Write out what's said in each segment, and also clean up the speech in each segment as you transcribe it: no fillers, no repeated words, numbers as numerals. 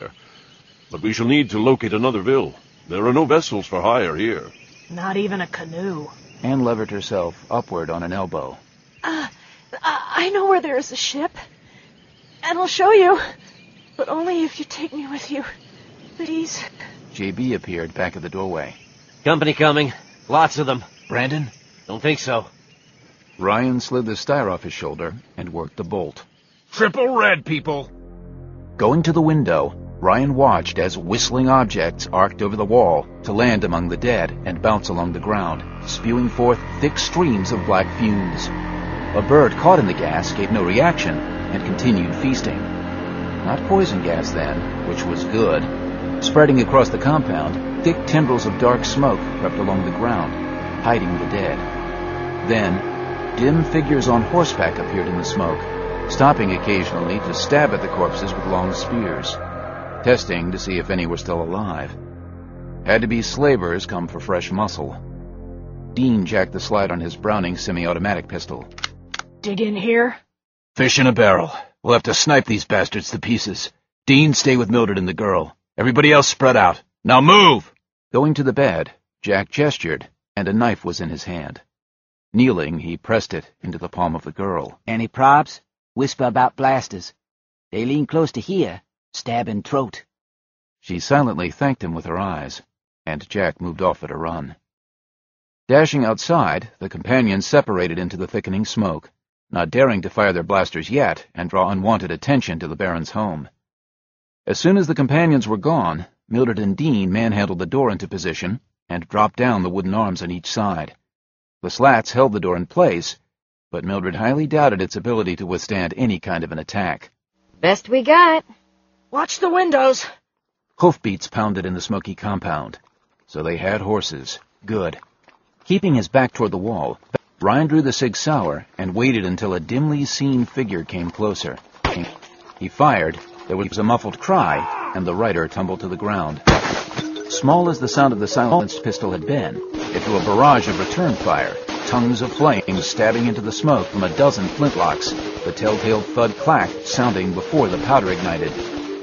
But we shall need to locate another vill. There are no vessels for hire here. Not even a canoe. Anne levered herself upward on an elbow. I know where there is a ship. And I'll show you. But only if you take me with you. Please. JB appeared back at the doorway. Company coming. Lots of them. Brandon? Don't think so. Ryan slid the styre off his shoulder and worked the bolt. Triple red, people! Going to the window, Ryan watched as whistling objects arced over the wall to land among the dead and bounce along the ground, spewing forth thick streams of black fumes. A bird caught in the gas gave no reaction and continued feasting. Not poison gas then, which was good. Spreading across the compound, thick tendrils of dark smoke crept along the ground, hiding the dead. Then, dim figures on horseback appeared in the smoke, stopping occasionally to stab at the corpses with long spears, testing to see if any were still alive. Had to be slavers come for fresh muscle. Dean jacked the slide on his Browning semi-automatic pistol. Dig in here? Fish in a barrel. We'll have to snipe these bastards to pieces. Dean, stay with Mildred and the girl. Everybody else spread out. Now move! Going to the bed, Jack gestured, and a knife was in his hand. Kneeling, he pressed it into the palm of the girl. Any probs? Whisper about blasters. They lean close to here, stab in throat. She silently thanked him with her eyes, and Jack moved off at a run. Dashing outside, the companions separated into the thickening smoke, not daring to fire their blasters yet and draw unwanted attention to the Baron's home. As soon as the companions were gone, Mildred and Dean manhandled the door into position and dropped down the wooden arms on each side. The slats held the door in place, but Mildred highly doubted its ability to withstand any kind of an attack. Best we got. Watch the windows. Hoofbeats pounded in the smoky compound. So they had horses. Good. Keeping his back toward the wall, Ryan drew the Sig Sauer and waited until a dimly seen figure came closer. He fired, there was a muffled cry, and the rider tumbled to the ground. Small as the sound of the silenced pistol had been, it drew a barrage of return fire, tongues of flame stabbing into the smoke from a dozen flintlocks, the telltale thud clack sounding before the powder ignited.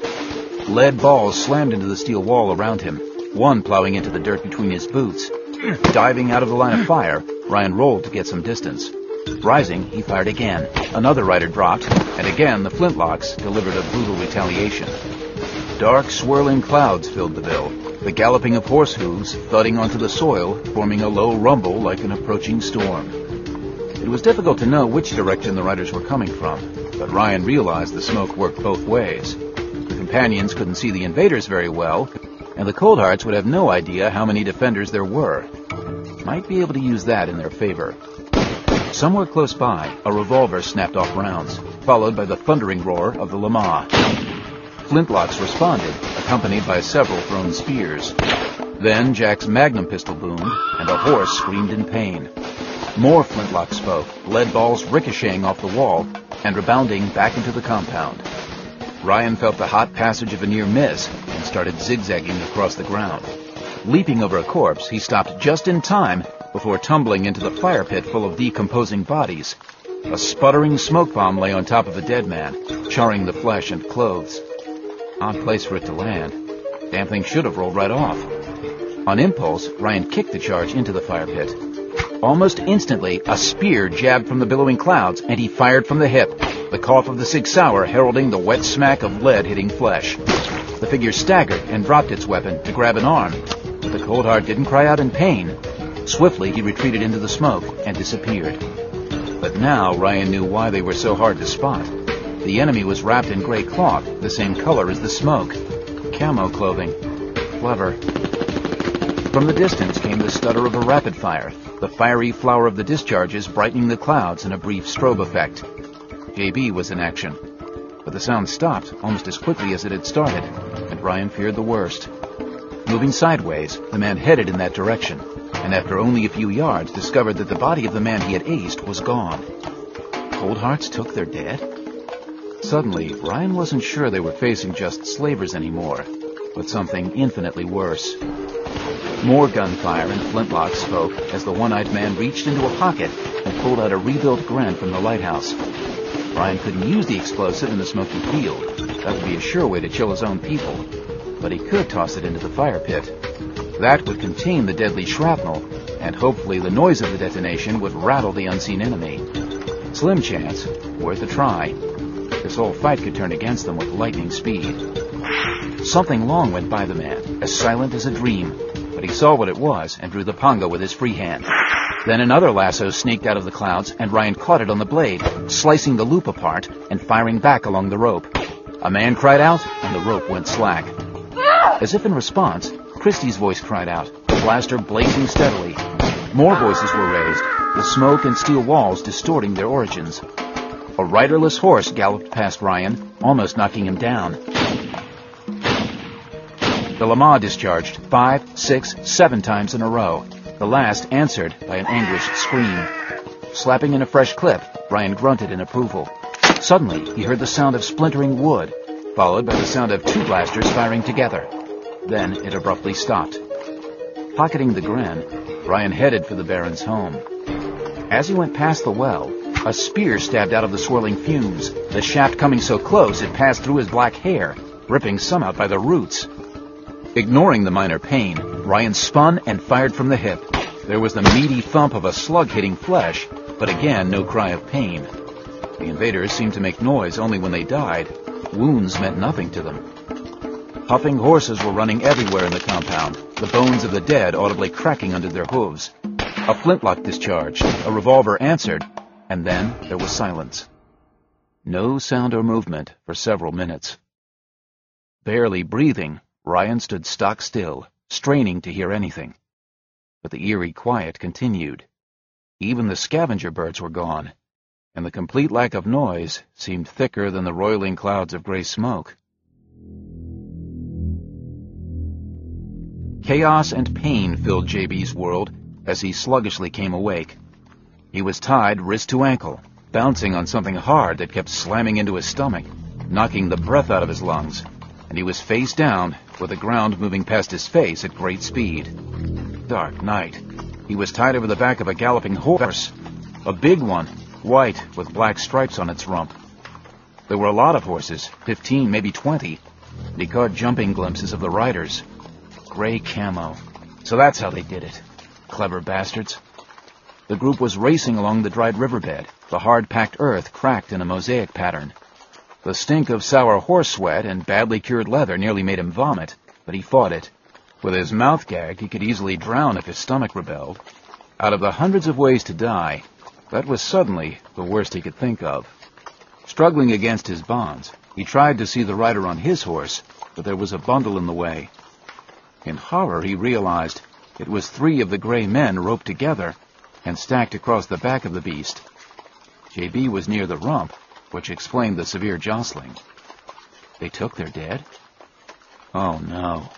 Lead balls slammed into the steel wall around him, one plowing into the dirt between his boots. Diving out of the line of fire, Ryan rolled to get some distance. Rising, he fired again. Another rider dropped, and again the flintlocks delivered a brutal retaliation. Dark, swirling clouds filled the vill, the galloping of horse hooves thudding onto the soil, forming a low rumble like an approaching storm. It was difficult to know which direction the riders were coming from, but Ryan realized the smoke worked both ways. The companions couldn't see the invaders very well, and the Coldhearts would have no idea how many defenders there were. Might be able to use that in their favor. Somewhere close by, a revolver snapped off rounds, followed by the thundering roar of the Lama. Flintlocks responded, accompanied by several thrown spears. Then Jack's magnum pistol boomed, and a horse screamed in pain. More flintlocks spoke, lead balls ricocheting off the wall, and rebounding back into the compound. Ryan felt the hot passage of a near miss and started zigzagging across the ground. Leaping over a corpse, he stopped just in time before tumbling into the fire pit full of decomposing bodies. A sputtering smoke bomb lay on top of a dead man, charring the flesh and clothes. Odd place for it to land. Damn thing should have rolled right off. On impulse, Ryan kicked the charge into the fire pit. Almost instantly, a spear jabbed from the billowing clouds, and he fired from the hip, the cough of the Sig Sauer heralding the wet smack of lead hitting flesh. The figure staggered and dropped its weapon to grab an arm, but the Coldheart didn't cry out in pain. Swiftly, he retreated into the smoke and disappeared. But now Ryan knew why they were so hard to spot. The enemy was wrapped in gray cloth, the same color as the smoke. Camo clothing. Clever. From the distance came the stutter of a rapid fire, the fiery flower of the discharges brightening the clouds in a brief strobe effect. JB was in action. But the sound stopped almost as quickly as it had started, and Ryan feared the worst. Moving sideways, the man headed in that direction, and after only a few yards discovered that the body of the man he had aced was gone. Coldhearts took their dead? Suddenly, Ryan wasn't sure they were facing just slavers anymore, but something infinitely worse. More gunfire and flintlocks spoke as the one-eyed man reached into a pocket and pulled out a rebuilt Gren from the lighthouse. Ryan couldn't use the explosive in the smoky field, That would be a sure way to chill his own people, but he could toss it into the fire pit. That would contain the deadly shrapnel, and hopefully the noise of the detonation would rattle the unseen enemy. Slim chance, worth a try. This whole fight could turn against them with lightning speed. Something long went by the man, as silent as a dream, but he saw what it was and drew the pongo with his free hand. Then another lasso snaked out of the clouds, and Ryan caught it on the blade, slicing the loop apart and firing back along the rope. A man cried out, and the rope went slack. As if in response, Christie's voice cried out, the blaster blazing steadily. More voices were raised, the smoke and steel walls distorting their origins. A riderless horse galloped past Ryan, almost knocking him down. The Lama discharged 5, 6, 7 times in a row, the last answered by an anguished scream. Slapping in a fresh clip, Ryan grunted in approval. Suddenly, he heard the sound of splintering wood, followed by the sound of 2 blasters firing together. Then it abruptly stopped. Pocketing the Gren, Ryan headed for the Baron's home. As he went past the well, a spear stabbed out of the swirling fumes, the shaft coming so close it passed through his black hair, ripping some out by the roots. Ignoring the minor pain, Ryan spun and fired from the hip. There was the meaty thump of a slug hitting flesh, but again no cry of pain. The invaders seemed to make noise only when they died. Wounds meant nothing to them. Puffing horses were running everywhere in the compound, the bones of the dead audibly cracking under their hooves. A flintlock discharged, a revolver answered, and then there was silence. No sound or movement for several minutes. Barely breathing, Ryan stood stock still, straining to hear anything. But the eerie quiet continued. Even the scavenger birds were gone, and the complete lack of noise seemed thicker than the roiling clouds of gray smoke. Chaos and pain filled JB's world as he sluggishly came awake. He was tied wrist to ankle, bouncing on something hard that kept slamming into his stomach, knocking the breath out of his lungs, and he was face down, with the ground moving past his face at great speed. Dark night. He was tied over the back of a galloping horse, a big one, white with black stripes on its rump. There were a lot of horses, 15, maybe 20, and he caught jumping glimpses of the riders. Gray camo. So that's how they did it. Clever bastards. The group was racing along the dried riverbed, the hard-packed earth cracked in a mosaic pattern. The stink of sour horse sweat and badly cured leather nearly made him vomit, but he fought it. With his mouth gagged, he could easily drown if his stomach rebelled. Out of the hundreds of ways to die, that was suddenly the worst he could think of. Struggling against his bonds, he tried to see the rider on his horse, but there was a bundle in the way. In horror, he realized it was 3 of the gray men roped together and stacked across the back of the beast. JB was near the rump, which explained the severe jostling. They took their dead? Oh, no.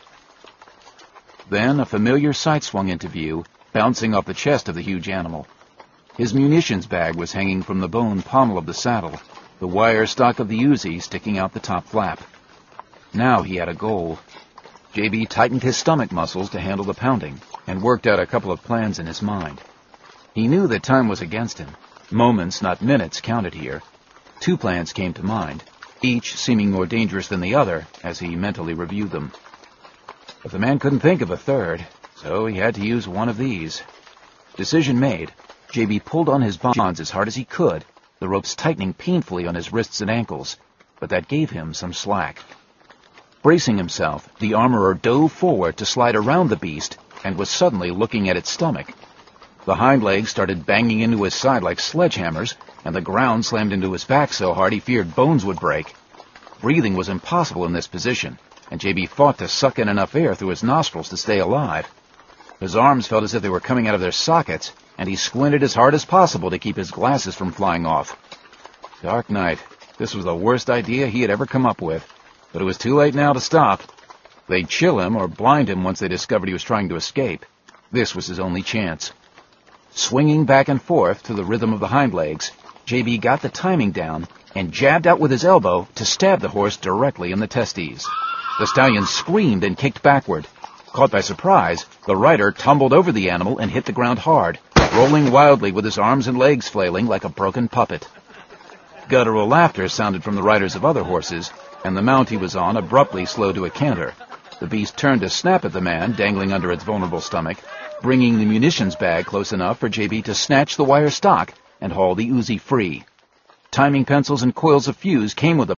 Then a familiar sight swung into view, bouncing off the chest of the huge animal. His munitions bag was hanging from the bone pommel of the saddle, the wire stock of the Uzi sticking out the top flap. Now he had a goal. JB tightened his stomach muscles to handle the pounding, and worked out a couple of plans in his mind. He knew that time was against him. Moments, not minutes, counted here. 2 plans came to mind, each seeming more dangerous than the other as he mentally reviewed them. But the man couldn't think of a third, so he had to use one of these. Decision made, JB pulled on his bonds as hard as he could, the ropes tightening painfully on his wrists and ankles, but that gave him some slack. Bracing himself, the armorer dove forward to slide around the beast and was suddenly looking at its stomach. The hind legs started banging into his side like sledgehammers, and the ground slammed into his back so hard he feared bones would break. Breathing was impossible in this position, and JB fought to suck in enough air through his nostrils to stay alive. His arms felt as if they were coming out of their sockets, and he squinted as hard as possible to keep his glasses from flying off. Dark night. This was the worst idea he had ever come up with, but it was too late now to stop. They'd chill him or blind him once they discovered he was trying to escape. This was his only chance. Swinging back and forth to the rhythm of the hind legs, JB got the timing down and jabbed out with his elbow to stab the horse directly in the testes. The stallion screamed and kicked backward. Caught by surprise, the rider tumbled over the animal and hit the ground hard, rolling wildly with his arms and legs flailing like a broken puppet. Guttural laughter sounded from the riders of other horses, and the mount he was on abruptly slowed to a canter. The beast turned to snap at the man dangling under its vulnerable stomach, bringing the munitions bag close enough for JB to snatch the wire stock and haul the Uzi free. Timing pencils and coils of fuse came with a